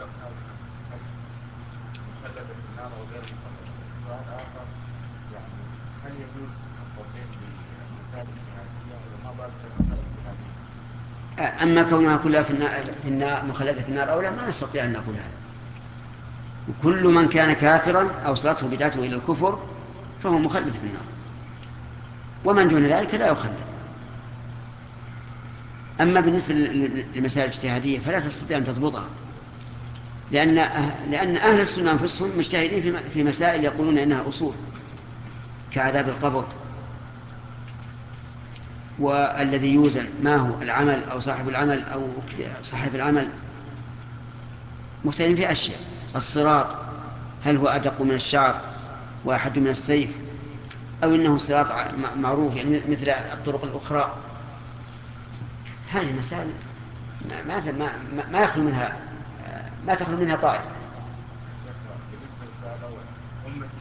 مخلدة في النار أو غير مخلدة. سؤال آخر، يعني هل يجوز التوضيح بالمسائل الاجتهادية ولا ما بعرف المسائل الاجتهادية؟ أما كونها كلها في النار مخلدة في النار أو لا، ما نستطيع أن نقول هذا. وكل من كان كافرا أوصلته بدعته إلى الكفر فهو مخلد في النار، ومن دون ذلك لا يخلد. أما بالنسبة للمسائل الاجتهادية فلا تستطيع أن تضبطها، لأن أهل السنة أنفسهم مجتهدين في مسائل يقولون إنها أصول، كعذاب القبر، والذي يوزن ما هو العمل أو صاحب العمل أو صاحب العمل، مختلفين في أشياء. الصراط هل هو أدق من الشعر وأحد من السيف، أو إنه صراط معروف يعني مثل الطرق الأخرى. هذه مسائل ما يخلو منها، ما تخلو منها طائفة. بالنسبة للسؤال الأول، أمتي